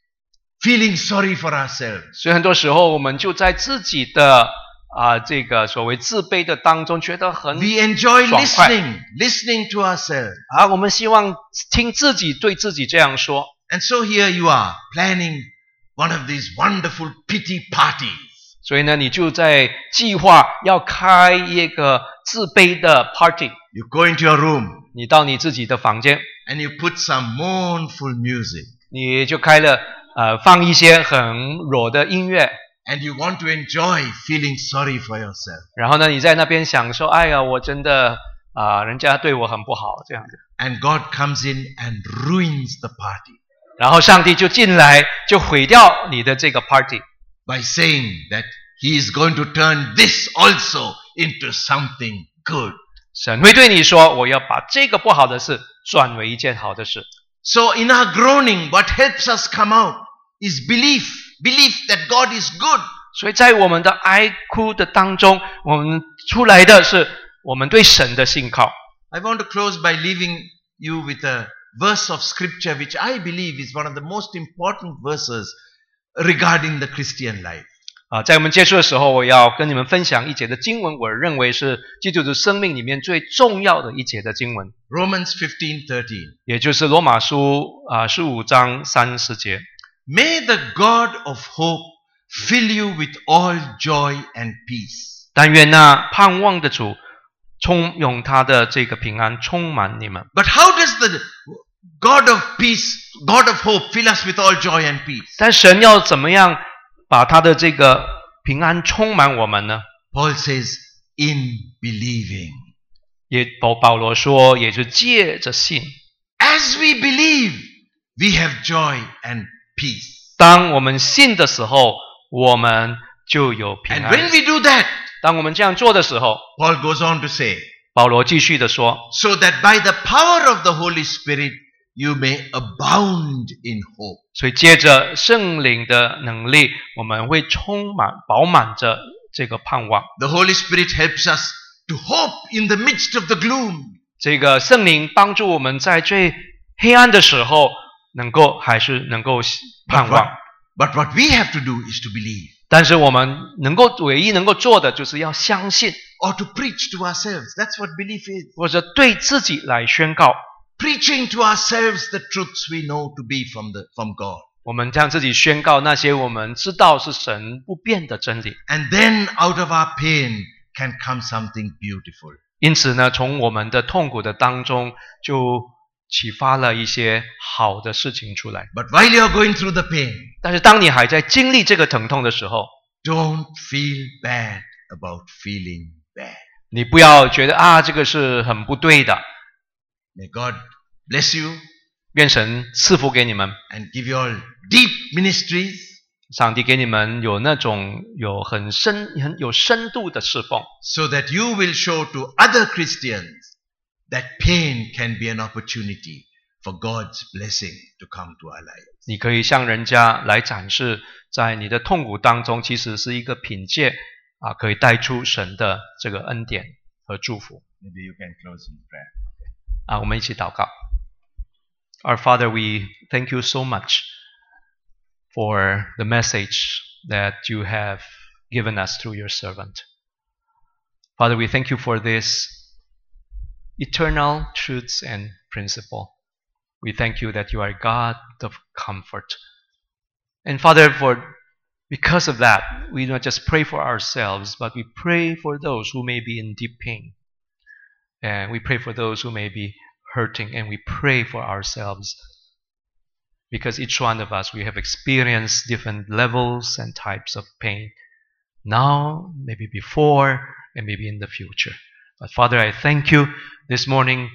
feeling sorry for ourselves. ” 所以很多时候我们就在自己的这个所谓自卑的当中，觉得很 We enjoy 爽快 listening to ourselves. 我们希望听自己对自己这样说。 And so here you are, planning one of these wonderful pity parties. 所以呢，你就在计划要开一个自卑的 party。 You go into your room 你到你自己的房间， and you put some mournful music. 你就开了放一些很弱的音乐， And you want to enjoy feeling sorry for yourself. 然后呢，你在那边享受，哎呀，我真的人家对我很不好这样子。 And God comes in and ruins the party 然后上帝就进来，就毁掉你的这个 party， by saying that He is going to turn this also into something good. 神会对你说：“我要把这个不好的事转为一件好的事。” So in our groaning, what helps us come out is belief that God is good. 所以在我们的哀哭的当中，我们出来的是我们对神的信靠。 I want to close by leaving you with a verse of scripture which I believe is one of the most important verses regarding the Christian life. 在我们结束的时候，我要跟你们分享一节的经文，我认为是基督徒生命里面最重要的一节的经文， Romans 15:13. 也就是罗马书15章30节。 May the God of hope fill you with all joy and peace. 但愿那盼望的主用他的这个平安充满你们。 But how does the God of peace, God of hope, fill us with all joy and peace? 但神要怎么样把他的这个平安充满我们呢？ Paul says, in believing. 保罗说，也是借着信。 As we believe, we have joy and peace. 当我们信的时候，我们就有平 And 安。 when we do that, 当我们这样做的时候， Paul goes on to say, 保罗继续的说， so that by the power of the Holy Spirit, you may abound in hope. 所以借着圣灵的能力，我们会饱满着这个盼望。 The Holy Spirit helps us to hope in the midst of the gloom. 这个圣灵帮助我们在最黑暗的时候，还是能够盼望。 But what we have to do is to believe. 但是我们唯一能够做的，就是要相信， Or to preach to ourselves. That's what belief is. 或者对自己来宣告。 Preaching to ourselves the truths we know to be from God. 我们向自己宣告那些我们知道是神不变的真理。 And then out of our pain can come something beautiful. 因此呢，从我们的痛苦的当中，就启发了一些好的事情出来。 But while you're going through the pain, 但是当你还在经历这个疼痛的时候， don't feel bad about feeling bad. 你不要觉得这个是很不对的。 May God bless you 愿神赐福给你们， and give you all deep ministries, 上帝给你们有那种很有深度的侍奉， so that you will show to other Christians that pain can be an opportunity for God's blessing to come to our lives. 你可以向人家来展示，在你的痛苦当中，其实是一个凭借可以带出神的这个恩典和祝福。 Maybe you can close in prayer. 我们一起祷告。Our Father, we thank you so much for the message that you have given us through your servant. Father, we thank you for this eternal truths and principle. We thank you that you are God of comfort. And Father, because of that, we not just pray for ourselves, but we pray for those who may be in deep pain. And we pray for those who may be hurting, and we pray for ourselves. Because each one of us, we have experienced different levels and types of pain. Now, maybe before, and maybe in the future. But Father, I thank you this morning.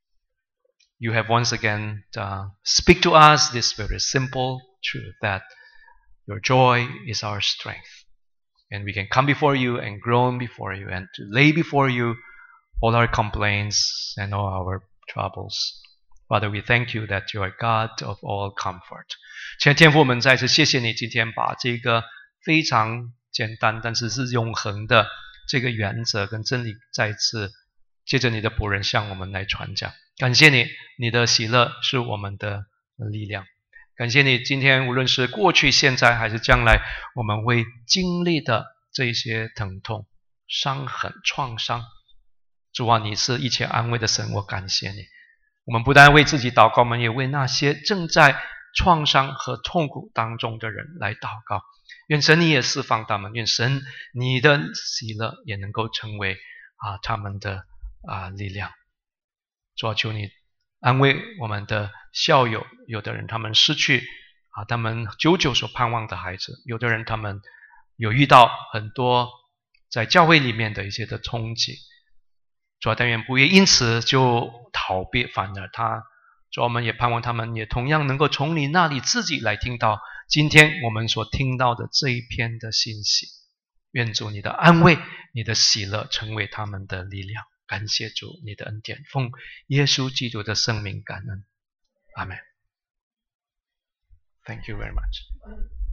You have once again speak to us this very simple truth that your joy is our strength. And we can come before you and groan before you and to lay before you all our complaints and all our troubles. Father, we thank you that you are God of all comfort. 亲爱的天父，我们再次谢谢你今天把这个非常简单但是是永恒的这个原则跟真理再次借着你的仆人向我们来传讲。感谢你，你的喜乐是我们的力量。感谢你今天无论是过去现在还是将来我们会经历的这些疼痛伤痕创伤。主啊，你是一切安慰的神，我感谢你。我们不但为自己祷告，我们也为那些正在创伤和痛苦当中的人来祷告。愿神你也释放他们，愿神你的喜乐也能够成为他们的力量。主啊，求你安慰我们的校友，有的人他们失去他们久久所盼望的孩子，有的人他们有遇到很多在教会里面的一些的冲击。主啊，但愿不会因此就逃避，反而主啊，我们也盼望他们也同样能够从你那里自己来听到今天我们所听到的这一篇的信息。愿主你的安慰，你的喜乐成为他们的力量。感谢主你的恩典，奉耶稣基督的圣名感恩，阿们。Thank you very much.